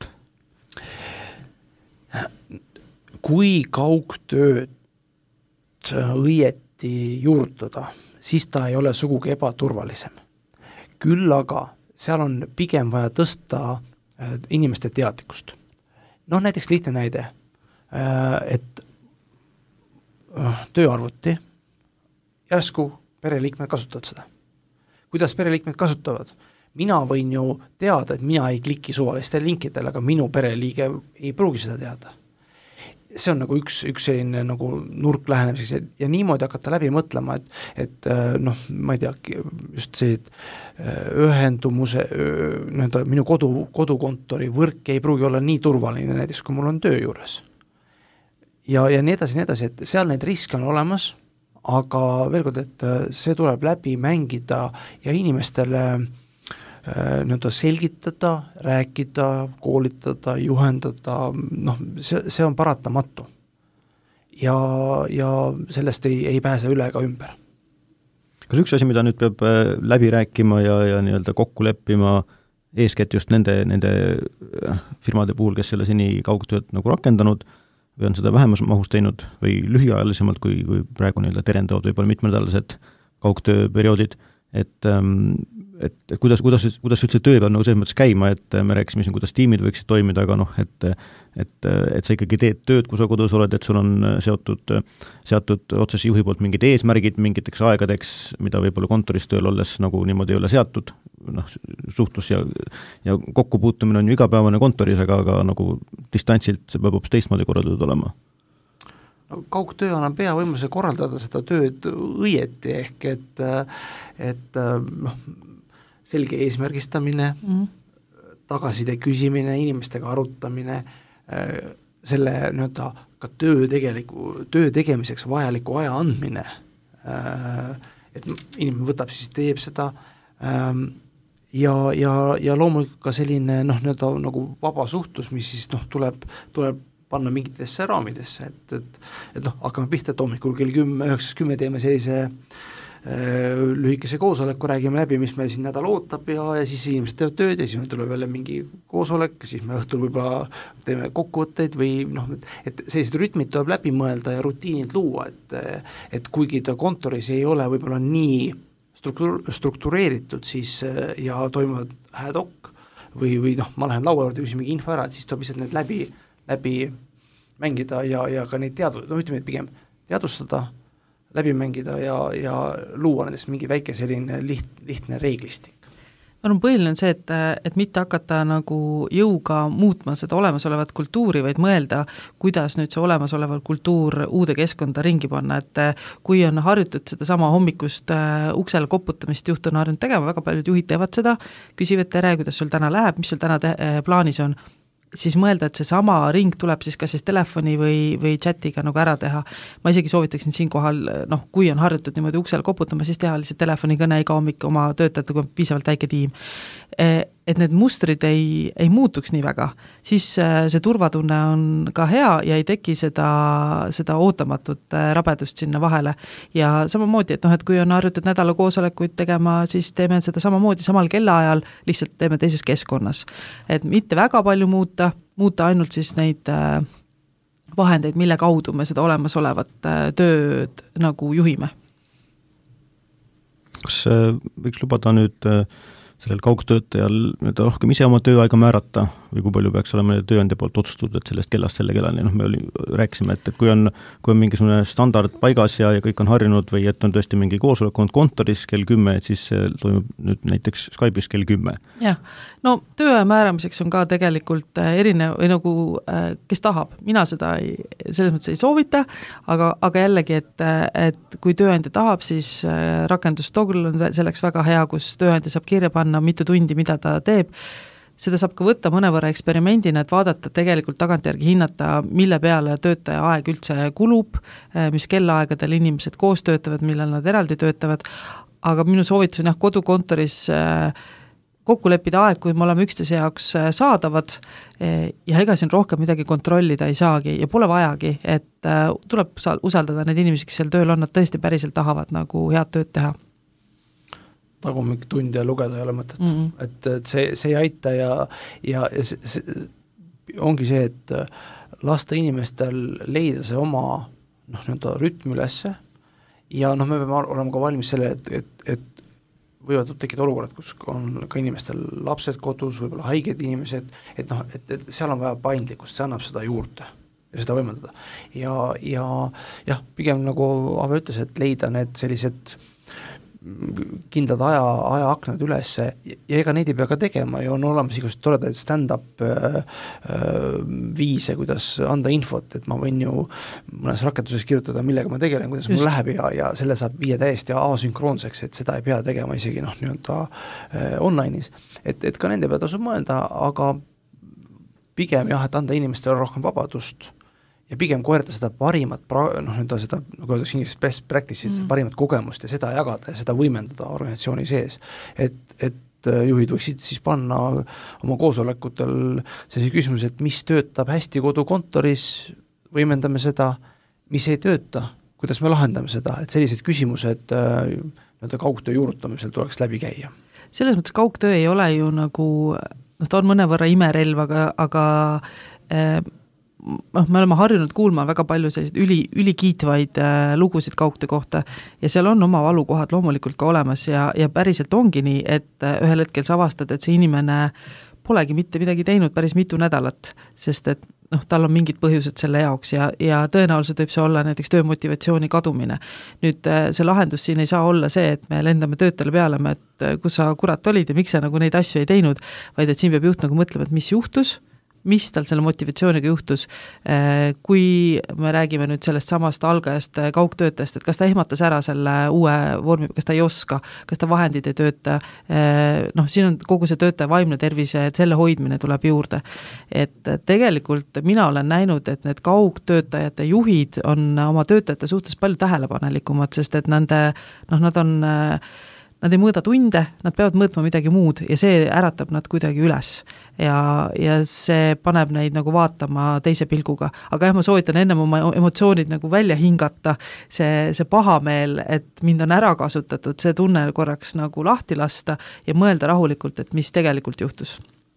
Kui kaugtööd õieti juurutada, siis ta ei ole sugugi ebaturvalisem. Küll aga seal on pigem vaja tõsta inimeste teadlikkust. Näiteks lihtne näide, et tööarvuti, järsku pereliikmed kasutavad seda. Kuidas pereliikmed kasutavad? Mina võin ju teada, et mina ei kliki suvalistele linkidele, aga minu pereliige ei pruugi seda teada. See on nagu üks selline nagu nurk lähenemiseks ja niimoodi hakata läbi mõtlema, et ma ei tea, just see ühendumuse, minu kodukontori võrk ei pruugi olla nii turvaline näiteks, kui mul on töö juures. Ja nii edasi, et seal need riske on olemas, aga veel kord, et see tuleb läbi mängida ja inimestele nii-öelda selgitada, rääkida, koolitada, juhendada, noh, see on paratamatu. Ja sellest ei pääse üle ega ümber. Kas üks asi, mida nüüd peab läbi rääkima ja nii-öelda kokku leppima eeskätt just nende firmade puhul, kes selle seni kaugtööd nagu rakendanud või on seda vähemas mahus teinud või lühiajalisemalt, kui praegu nii-öelda terendavad võib-olla mitmenädalased kaugtööperioodid, et kuidas üldse töö peab nagu selles mõttes käima, et me rääkisime siin, kuidas tiimid võiksid toimida, aga noh, et sa ikkagi teed tööd, kui sa kodus oled, et sul on seatud otsese juhi poolt mingid eesmärgid mingiteks aegadeks, mida võib-olla kontoris tööl olles nagu niimoodi ei ole seatud, noh, suhtlus ja kokkupuutumine on ju igapäevane kontoris, aga nagu distantsilt see peab hoopis teistmoodi korraldatud olema. No, kaugtöö annab hea võimaluse korraldada seda tööd õieti, ehk et noh, selge eesmärgistamine, tagasiside küsimine, inimestega arutamine, selle nii-öelda ka töö tegemiseks vajaliku aja andmine, et inimene võtab, siis teeb seda ja loomulikult ka selline noh, nii-öelda nagu vaba suhtlus, mis siis noh, tuleb panna mingitesse raamidesse, et noh, hakkame pihta, et hommikul kell 9:10 teeme sellise lühikese koosoleku, räägime läbi, mis meil siin nädal ootab ja siis inimesed teevad tööd ja siis meil tuleb jälle mingi koosolek, siis me õhtul võib-olla teeme kokkuvõtteid või noh, et sellised rütmid tuleb läbi mõelda ja rutiinid luua, et kuigi ta kontoris ei ole võib-olla nii struktureeritud siis ja toimuvad ad hoc või noh, ma lähen laua juurde, küsin mingi info ära, et siis tuleb lihtsalt need läbi mängida ja ka neid ütleme, et pigem teadustada, läbi mängida ja luua nendest mingi väike selline lihtne reeglistik. Ma arvan, põhiline on see, et mitte hakata nagu jõuga muutma seda olemasolevat kultuuri, vaid mõelda, kuidas nüüd see olemasoleval kultuur uude keskkonda ringi panna, et kui on harjutud seda sama hommikust uksele koputamist juht on harjunud tegema, väga paljud juhid teevad seda, küsivad tere, kuidas sul täna läheb, mis sul täna plaanis on, siis mõelda, et see sama ring tuleb siis kas siis telefoni või chatiga nagu ära teha. Ma isegi soovitaksin siinkohal, noh, kui on harjutud niimoodi uksel koputama, siis teha lihtsalt telefonikõne iga hommik oma töötajate, kui on piisavalt väike tiim. Et need mustrid ei muutuks nii väga, siis see turvatunne on ka hea ja ei teki seda ootamatut rabedust sinna vahele. Ja samamoodi, et kui on harjutud nädala koosolekuid tegema, siis teeme seda samamoodi samal kellaajal, lihtsalt teeme teises keskkonnas. Et mitte väga palju muuta ainult siis neid vahendeid, mille kaudu me seda olemasolevat tööd nagu juhime. Kas võiks lubada nüüd sellel kaugtöötajal rohkem ise oma tööaega määrata või kui palju peaks olema tööandja poolt otsustatud, et sellest kellast selle kellani, noh, me rääkisime, et kui on mingisugune standard paigas ja kõik on harjunud või et on tõesti mingi koosolek on kontoris kell 10, et siis toimub nüüd näiteks Skype'is kell 10. Jah, no tööaja määramiseks on ka tegelikult erinev või nagu kes tahab, mina seda selles mõttes ei soovita, aga jällegi, et kui tööandja tahab, siis rakendus Toggle on selleks väga hea, kus tööandja saab kirja panna mitu tundi, mida ta teeb. Seda saab ka võtta mõnevõrra eksperimendina, et vaadata tegelikult tagantjärgi hinnata, mille peale töötaja aeg üldse kulub, mis kellaaegadel inimesed koos töötavad, millal nad eraldi töötavad, aga minu soovitus on kodukontoris kokku leppida aeg, kui me oleme üksteise jaoks saadavad ja ega siin rohkem midagi kontrollida ei saagi ja pole vajagi, et tuleb usaldada need inimesed, kes seal tööl on, nad tõesti päriselt tahavad nagu head tööd teha. Tagumik tunde lugeda ei ole mõtet. Et see ei aita ja see ongi see, et lasta inimestel leida see oma rütm ülesse ja me peame olema ka valmis selle, et võivad tekkida olukorrad, kus on ka inimestel lapsed kodus, võib-olla haiged inimesed, et seal on vaja paindlikkust, see annab seda juurde ja seda võimaldada. Ja pigem nagu Ave ütles, et leida need sellised kindlad ajaaknad üles ja ega neid ei pea ka tegema ja on olemas igasugused toredaid stand-up viise, kuidas anda infot, et ma võin ju mõnes rakenduses kirjutada, millega ma tegelen, kuidas mul läheb ja selle saab viia täiesti asünkroonseks, et seda ei pea tegema isegi online'is. Et ka nende peale tasub mõelda, aga pigem jah, et anda inimestele rohkem vabadust ja pigem koerda seda parimat, seda, nagu öeldakse inglisest best practice'is, parimat kogemust ja seda jagada ja seda võimendada organisatsiooni sees. Et juhid võiksid siis panna oma koosolekutel sellise küsimus, et mis töötab hästi kodukontoris, võimendame seda, mis ei tööta, kuidas me lahendame seda, et sellised küsimused kaugtöö juurutamisel tuleks läbi käia. Selles mõttes kaugtöö ei ole ju nagu, ta on mõnevõrra imerelv, aga me oleme harjunud kuulma väga palju selliseid ülikiitvaid lugusid kaugtöö kohta ja seal on oma valukohad loomulikult ka olemas ja päriselt ongi nii, et ühel hetkel sa avastad, et see inimene polegi mitte midagi teinud päris mitu nädalat, sest et tal on mingid põhjused selle jaoks ja tõenäoliselt võib see olla näiteks töömotivatsiooni kadumine. Nüüd see lahendus siin ei saa olla see, et me lendame töötajale peale, et kus sa kurat olid ja miks sa nagu neid asju ei teinud, vaid et siin peab juht nagu mõtlema, et mis juhtus, mis tal selle motivatsiooniga juhtus, kui me räägime nüüd sellest samast algajast kaugtöötajast, et kas ta ehmatas ära selle uue vormi, kas ta ei oska, kas ta vahendid ei tööta, siin on kogu see töötaja vaimne tervise, et selle hoidmine tuleb juurde. Et tegelikult mina olen näinud, et need kaugtöötajate juhid on oma töötajate suhtes palju tähelepanelikumad, sest et nad ei mõõda tunde, nad peavad mõõtma midagi muud ja see äratab nad kuidagi üles ja see paneb neid nagu vaatama teise pilguga. Aga ma soovitan ennem oma emotsioonid nagu välja hingata, see pahameel, et mind on ära kasutatud, see tunne korraks nagu lahti lasta ja mõelda rahulikult, et mis tegelikult juhtus.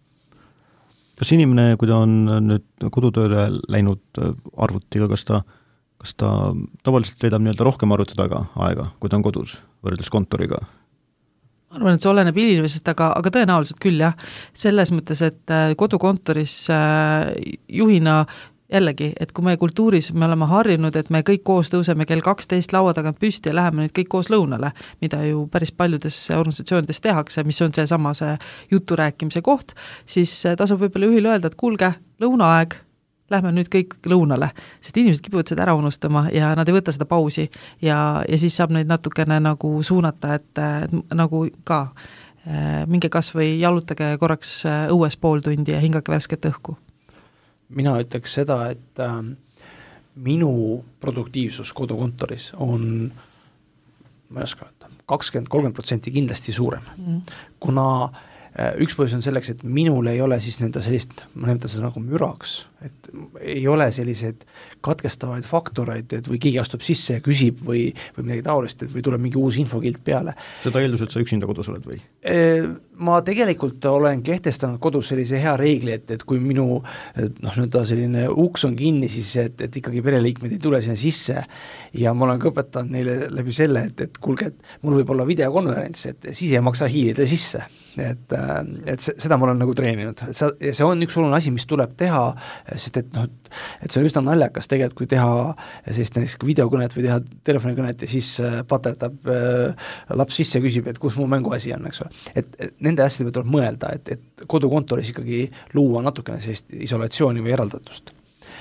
Kas inimene, kui ta on nüüd kodutööle läinud arvutiga, kas ta tavaliselt veedab nii-öelda rohkem arvuti taga aega, kui ta on kodus võrreldes kontoriga? Ma arvan, et see oleneb inimesest, aga tõenäoliselt küll jah. Selles mõttes, et kodukontoris juhina jällegi, et kui meie kultuuris me oleme harjunud, et me kõik koos tõuseme kell 12 laua tagant püsti ja läheme nüüd kõik koos lõunale, mida ju päris paljudes organisatsioonides tehakse, mis on see jutu rääkimise koht, siis tasub võib-olla juhile öelda, et kuulge, lõunaaeg, lähme nüüd kõik lõunale, sest inimesed kipuvad seda ära unustama ja nad ei võta seda pausi ja siis saab neid natukene nagu suunata, et nagu ka minge kas või jalutage korraks õues pool tundi ja hingake värsket õhku. Mina ütleks seda, et minu produktiivsus kodukontoris on, ma ei oska öelda, 20-30% kindlasti suurem, kuna üks põhjus on selleks, et minul ei ole siis sellist, ma nimetan seda nagu müraks, et ei ole selliseid katkestavaid faktoreid, et või keegi astub sisse ja küsib või midagi taolist, või tuleb mingi uus infokilt peale. Seda eeldus, et sa üksinda kodus oled või? Ma tegelikult olen kehtestanud kodus sellise hea reegli, et kui minu selline uks on kinni, siis et ikkagi pereliikmed ei tule sinna sisse ja ma olen ka õpetanud neile läbi selle, et kuulge, et mul võib olla videokonverents, et siis ei maksa hiilida sisse. Et seda ma olen nagu treeninud. See on üks oluline asi, mis tuleb teha, sest et see on üsna naljakas tegelikult, kui teha sellist näiteks videokõnet või teha telefonikõnet ja siis paterdab laps sisse ja küsib, et kus mu mänguasi on, eks või. Et nende asjade tuleb mõelda, et kodukontoris ikkagi luua natukene sellist isolatsiooni või eraldatust.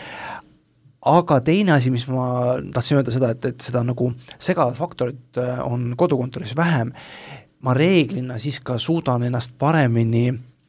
Aga teine asi, mis ma tahtsin öelda seda, et seda nagu segavad faktorid on kodukontoris vähem, ma reeglina siis ka suudan ennast paremini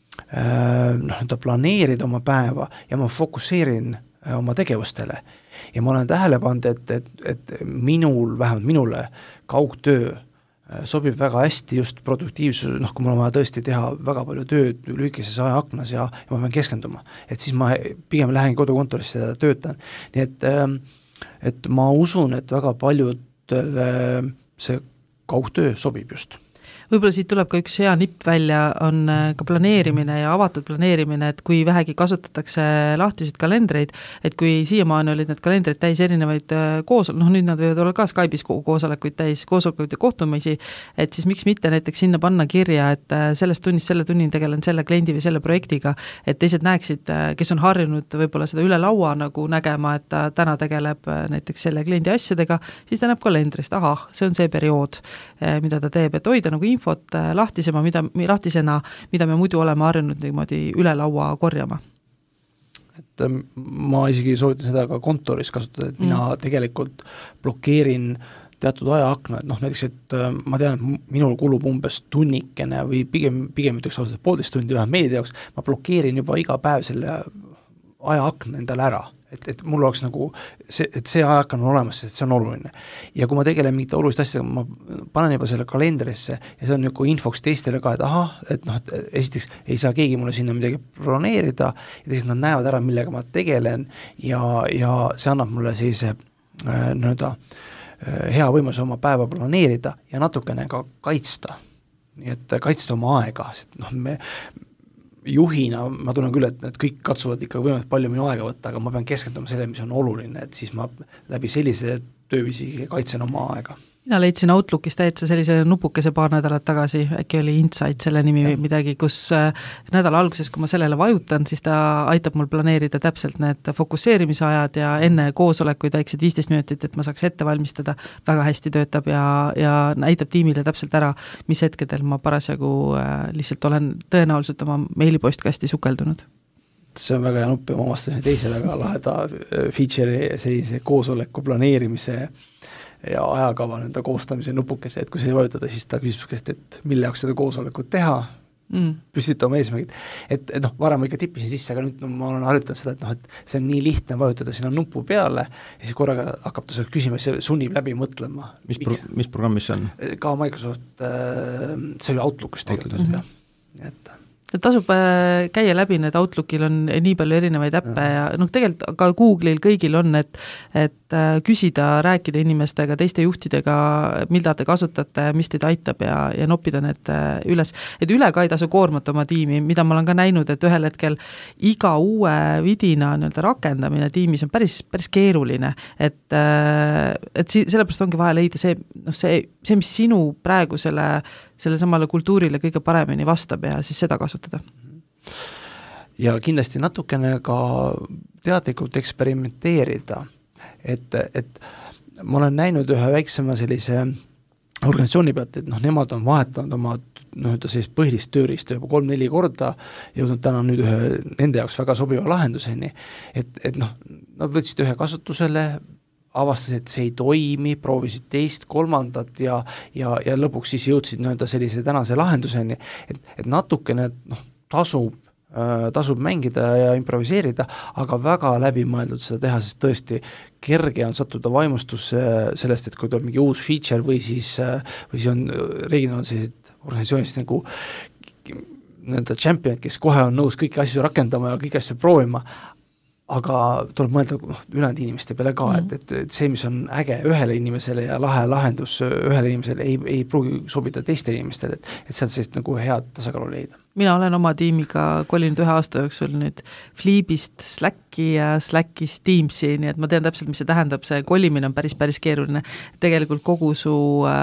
planeerida oma päeva ja ma fokusseerin oma tegevustele. Ja ma olen tähele pannud, et vähemalt minule kaugtöö sobib väga hästi just produktiivsus, kui mul on vaja tõesti teha väga palju tööd lühikeses ajaaknas ja ma pean keskenduma. Et siis ma pigem lähen kodukontorisse ja töötan. Nii et ma usun, et väga paljudele see kaugtöö sobib just. Võib-olla siit tuleb ka üks hea nipp välja, on ka planeerimine ja avatud planeerimine, et kui vähegi kasutatakse lahtiseid kalendreid, et kui siiamaani olid need kalendrid täis erinevaid nüüd nad võivad olla ka Skype'is koosolekuid täis, koosolekuid ja kohtumisi, et siis miks mitte näiteks sinna panna kirja, et sellest tunnist selle tunnini tegelen selle kliendi või selle projektiga, et teised näeksid, kes on harjunud võib-olla seda üle laua nagu nägema, et ta täna tegeleb näiteks selle kliendi asjadega, siis ta näeb kalendrist, see on see periood, mida ta teeb, et hoida nagu infot lahtisena, mida me muidu oleme harjunud niimoodi üle laua korjama. Et ma isegi soovitan seda ka kontoris kasutada, et mina tegelikult blokeerin teatud ajaakna, et näiteks, et ma tean, et minul kulub umbes tunnikene või pigem ütleks ausalt 1,5 tundi vähem meedia jaoks, ma blokeerin juba iga päev selle ajaakna endale ära, et mul oleks nagu see ajaakna on olemas, sest see on oluline. Ja kui ma tegelen mingite oluliste asjadega, ma panen juba selle kalendrisse ja see on nagu infoks teistele ka, et ahah, et noh, et esiteks ei saa keegi mulle sinna midagi broneerida ja teiseks nad näevad ära, millega ma tegelen ja see annab mulle sellise hea võimaluse oma päeva planeerida ja natukene ka kaitsta. Nii et kaitsta oma aega, sest noh, me juhina ma tunnen küll, et kõik katsuvad ikka võimalikult palju minu aega võtta, aga ma pean keskenduma selle, mis on oluline, et siis ma läbi sellise tööviisi kaitsen oma aega. Mina leidsin Outlookis täitsa sellise nupukese paar nädalat tagasi, äkki oli Insight selle nimi või midagi, kus nädala alguses, kui ma sellele vajutan, siis ta aitab mul planeerida täpselt need fokusseerimise ajad ja enne koosolekuid väiksed 15 minutit, et ma saaks ette valmistada, väga hästi töötab ja näitab tiimile täpselt ära, mis hetkedel ma parasjagu lihtsalt olen tõenäoliselt oma meilipostkasti sukeldunud. See on väga hea nupp ja ma omastasin teise väga laheda feature'i sellise koosoleku planeerimise ja ajakava nende koostamise nupukese, et kui see vajutada, siis ta küsib käest, et mille jaoks seda koosolekut teha, püstita oma eesmärgid. Et noh, varem ma ikka tippisin sisse, aga nüüd ma olen harjutanud seda, et noh, et see on nii lihtne vajutada sinna nupu peale ja siis korraga hakkab ta küsima, see sunnib läbi mõtlema. Mis programmis see on? Ka Microsoft, see oli Outlookis tegelikult, jah. Et tasub käia läbi, need Outlookil on nii palju erinevaid äppe ja noh, tegelikult ka Google'il kõigil on, et küsida, rääkida inimestega, teiste juhtidega, mida te kasutate, mis teid aitab ja noppida need üles. Et üle ka ei tasu koormata oma tiimi, mida ma olen ka näinud, et ühel hetkel iga uue vidina rakendamine tiimis on päris keeruline, et sellepärast ongi vaja leida see, mis sinu praegu selle samale kultuurile kõige paremini vastab ja siis seda kasutada. Ja kindlasti natukene ka teadlikult eksperimenteerida, et ma olen näinud ühe väiksema sellise organisatsiooni pealt, et noh, nemad on vahetanud oma sellist põhilist tööriista juba 3-4 korda, jõudnud täna nüüd ühe nende jaoks väga sobiva lahenduseni, et noh, nad võtsid ühe kasutusele, avastasid, et see ei toimi, proovisid teist, kolmandat ja lõpuks siis jõudsid sellise tänase lahenduseni, et natukene tasub mängida ja improviseerida, aga väga läbimõeldud seda teha, sest tõesti kerge on sattuda vaimustusse sellest, et kui tuleb mingi uus feature või siis on reeglina on sellised organisatsioonist nagu championid, kes kohe on nõus kõiki asju rakendama ja kõiki asju proovima, aga tuleb mõelda ülejäänud inimeste peale ka, et see, mis on äge ühele inimesele ja lahe lahendus ühele inimesele, ei pruugi sobida teistele inimestele, et sealt sellist nagu head tasakaalu leida. Mina olen oma tiimiga kolinud 1 aasta jooksul nüüd Fleebist Slacki ja Slackist Teamsi, nii et ma tean täpselt, mis see tähendab, see kolimine on päris keeruline. Tegelikult kogu su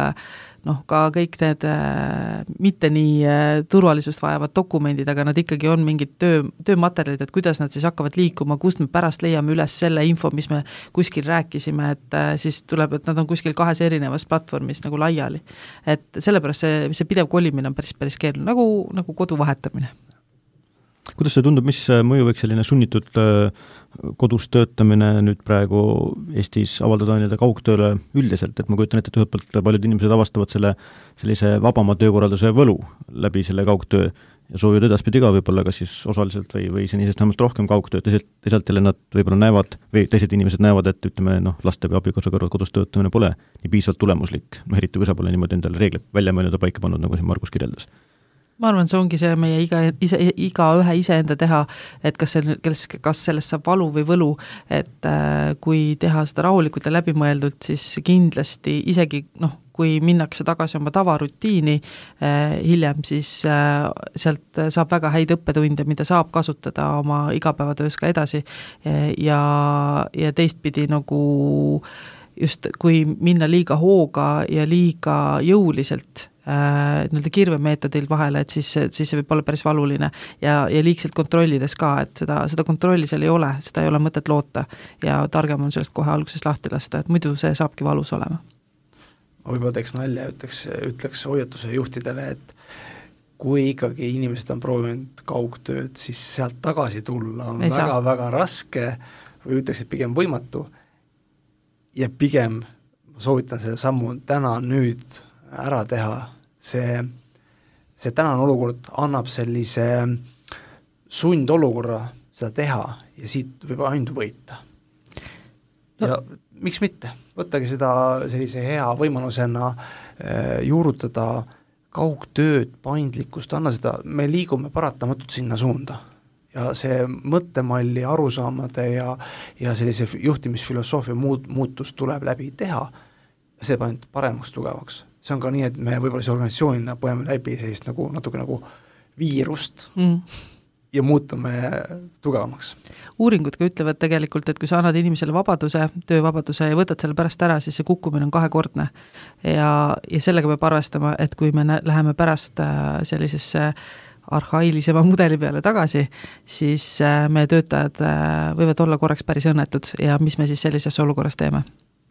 ka kõik need mitte nii turvalisust vajavad dokumendid, aga nad ikkagi on mingid töömaterjalid, et kuidas nad siis hakkavad liikuma, kust me pärast leiame üles selle info, mis me kuskil rääkisime, et siis tuleb, et nad on kuskil 2 erinevas platvormis nagu laiali. Et sellepärast see pidev kolimine on päris keeruline, nagu kodu vahetamine. Kuidas see tundub, mis mõju võiks selline sunnitud kodus töötamine nüüd praegu Eestis avaldada ainult kaugtööle üldiselt, et ma kujutan ette, et ühelt poolt paljud inimesed avastavad sellise vabama töökorralduse võlu läbi selle kaugtöö ja soovivad edaspidi ka võib-olla kas siis osaliselt või senisest vähemalt rohkem kaugtööd, teisalt jälle nad võib-olla näevad või teised inimesed näevad, et ütleme laste või abikaasa kõrval kodus töötamine pole nii piisavalt tulemuslik, eriti kui sa pole niimoodi endale reeglid välja mõelnud ja paika pannud, nagu siin Margus kirjeldas. Ma arvan, see ongi see meie iga ühe iseenda teha, et kas sellest saab valu või võlu, et kui teha seda rahulikult ja läbimõeldult, siis kindlasti isegi kui minnakse tagasi oma tavarutiini hiljem, siis sealt saab väga häid õppetunde, mida saab kasutada oma igapäevatöös ka edasi ja teistpidi nagu just kui minna liiga hooga ja liiga jõuliselt kirvemeetodil vahele, et siis see võib olla päris valuline ja liigselt kontrollides ka, et seda kontrolli seal ei ole, seda ei ole mõtet loota ja targem on sellest kohe alguses lahti lasta, et muidu see saabki valus olema. Ma võib-olla teeks nalja, ütleks hoiatuse juhtidele, et kui ikkagi inimesed on proovinud kaugtööd, siis sealt tagasi tulla on väga raske või ütleks, et pigem võimatu ja pigem soovitan selle sammu täna nüüd ära teha. See tänane olukord annab sellise sundolukorra seda teha ja siit võib ainult võita. Ja miks mitte, võttage seda sellise hea võimalusena juurutada kaugtööd, paindlikkust, anna seda, me liigume paratamatult sinna suunda ja see mõttemalli, arusaamade ja sellise juhtimisfilosoofia muutus tuleb läbi teha, see paneb paremaks, tugevaks. See on ka nii, et me võib-olla see organisatsioonina põeme läbi sellist natuke nagu viirust ja muutume tugevamaks. Uuringud ka ütlevad tegelikult, et kui sa annad inimesele vabaduse, töövabaduse ja võtad selle pärast ära, siis see kukkumine on kahekordne. Ja sellega peab arvestama, et kui me läheme pärast sellisesse arhailisema mudeli peale tagasi, siis meie töötajad võivad olla korraks päris õnnetud ja mis me siis sellises olukorras teeme?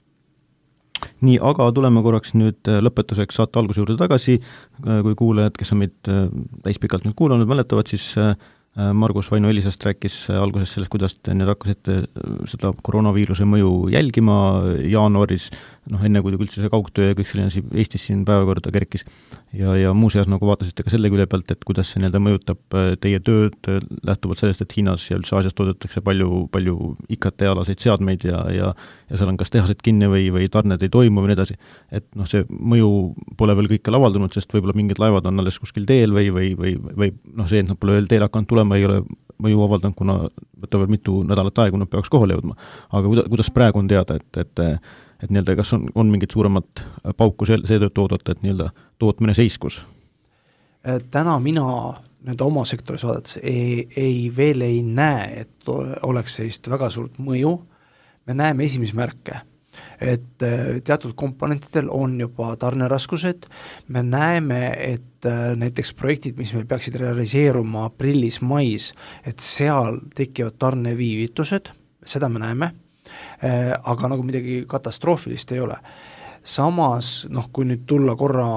Nii, aga tuleme korraks nüüd lõpetuseks saate alguse juurde tagasi, kui kuulajad, kes on meid täispikalt nüüd kuulanud, mäletavad, siis Margus Vaino Elisast rääkis alguses sellest, kuidas te need hakkasite seda koroonaviiruse mõju jälgima jaanuaris, enne kui üldse see kaugtöö ja kõik selline Eestis siin päevakorda kerkis. Ja muuseas vaatasite ka selle külje pealt, et kuidas see mõjutab teie tööd lähtuvalt sellest, et Hiinas ja üldse Aasias toodetakse palju IKT-alaseid seadmeid ja seal on kas tehased kinni või tarned ei toimu või nii edasi. Et see mõju pole veel kõike avaldunud, sest võib-olla mingid laevad on alles kuskil teel või see, et nad pole veel teel hakanud tulema, ei ole mõju avaldanud, kuna võtta veel mitu nädalat aega, nad peaks kohale jõudma. Aga kuidas praegu on teada, et nii-öelda kas on mingit suuremat pauku seetõttu oodata, et nii-öelda tootmine seiskus? Täna mina oma sektoris vaadates veel ei näe, et oleks sellist väga suurt mõju. Me näeme esimesi märke, et teatud komponentidel on juba tarneraskused, me näeme, et näiteks projektid, mis meil peaksid realiseeruma aprillis, mais, et seal tekivad tarneviivitused, seda me näeme, aga nagu midagi katastroofilist ei ole. Samas, kui nüüd tulla korra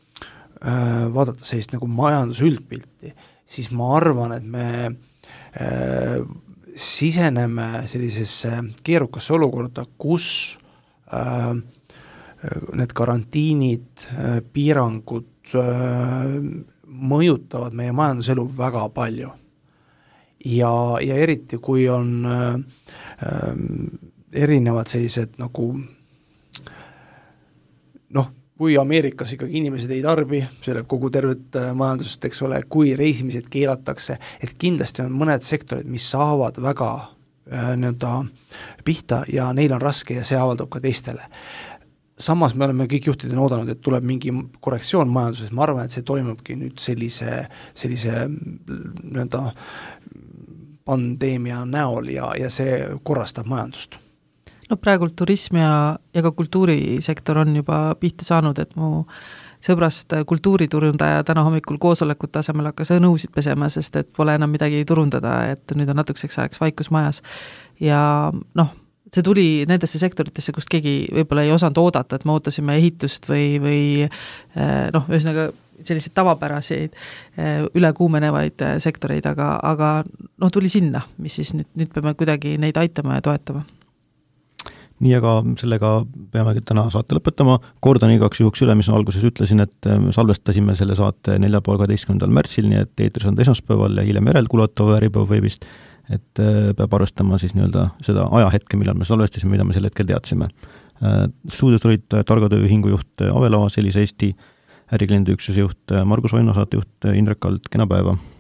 vaadata sellist nagu majandus üldpilti, siis ma arvan, et me siseneme sellisesse keerukasse olukorda, kus need karantiinid, piirangud mõjutavad meie majanduselu väga palju. Ja eriti, kui on erinevad sellised nagu kui Ameerikas ikkagi inimesed ei tarbi, selle kogu tervet majandust, eks ole, kui reisimised keelatakse, et kindlasti on mõned sektorid, mis saavad väga pihta ja neil on raske ja see avaldub ka teistele. Samas me oleme kõik juhtidena oodanud, et tuleb mingi korrektsioon majanduses, ma arvan, et see toimubki nüüd sellise pandeemia näol ja see korrastab majandust. Praegult turism ja ka kultuurisektor on juba pihta saanud, et mu sõbrast kultuuriturundaja täna hommikul koosolekut tasemel hakkas nõusid pesema, sest et pole enam midagi turundada, et nüüd on natukeseks ajaks vaikus majas. Ja see tuli nendesse sektoritesse, kust keegi võib-olla ei osanud oodata, et me ootasime ehitust või ühesõnaga selliseid tavapäraseid üle kuumenevaid sektoreid, aga tuli sinna, mis siis nüüd peame kuidagi neid aitama ja toetama. Nii, aga sellega peame täna saate lõpetama. Kordan igaks juhuks üle, mis ma alguses ütlesin, et salvestasime selle saate 4.12. märtsil, nii et eetris on esmaspäeval ja hiljem järelkuulatav Äripäeva veebist, et peab arvestama siis nii-öelda seda ajahetke, millal me salvestasime, mida me sel hetkel teadsime. Stuudios olid Targa Tööühingu juht Avelaas, Elisa Eesti, ärikliendi üksuse juht Margus Vaino, saatejuht Indrek Kald, kena päeva!